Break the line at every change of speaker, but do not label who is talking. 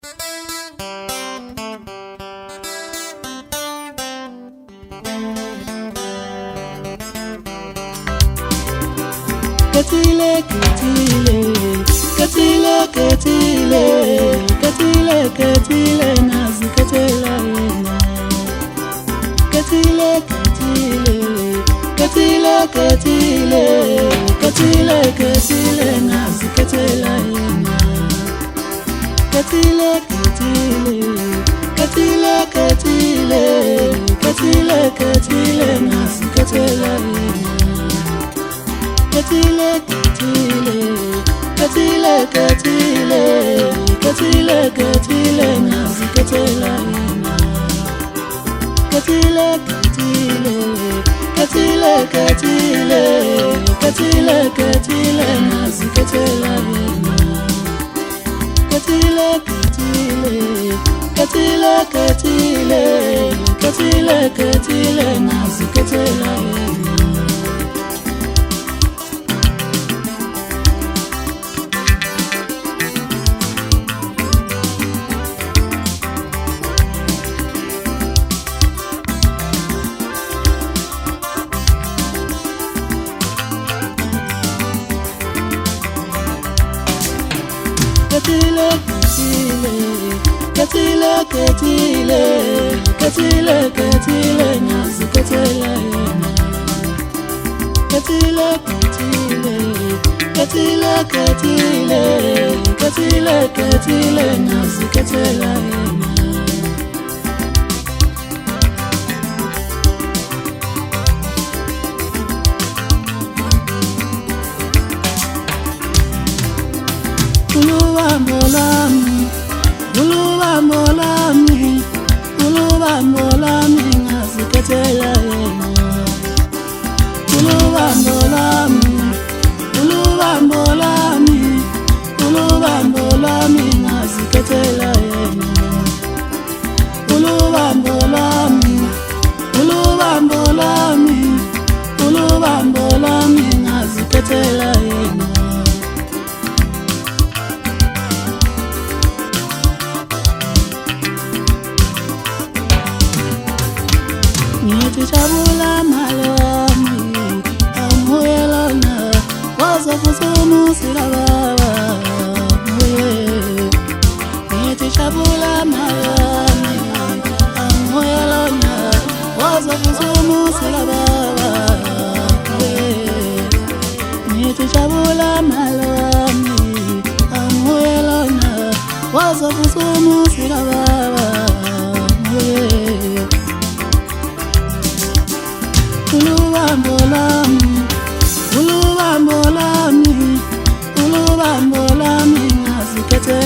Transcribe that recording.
Ketile, ketile, ketile, ketile, ketile, ketile, nazi ketela yena. Ketile, ketile, ketile, ketile, ketile, ketile, nazi ketela yena. Ketile, ketile, ketile, ketile, ketile, ketile, nazi ketela yena. Ketile, ketile, ketile, ketile, ketile, ketile, nazi ketela yena. Ketile, ketile, ketile, ketile, ketile, ketile, nazi ketela yena. Ketile, ketile, ketile, ketile, ketile, ketile, nazi ketela yena. Ketile, ketile, ketile, ketile, ketile, nazi ketela yena. Ketile, ketile, ketile, ketile, ketile, ketile, nazi ketela yena. Uluwa molami, uluwa molami, uluwa molami, nazi ketela yena. Uluwa molami, uluwa molami, uluwa molami, nazi ketela yena. Uluwa molami, uluwa molami, uluwa molami, nazi ketela yena. Chabula malami, amuyelona, waza kusumu silababa, chabula malami, amuyelona, waza kusumu silababa, chabula malami, amuyelona, waza kusumu silababa. Uluwa molami, uluwa molami, uluwa molami, nazi ketela.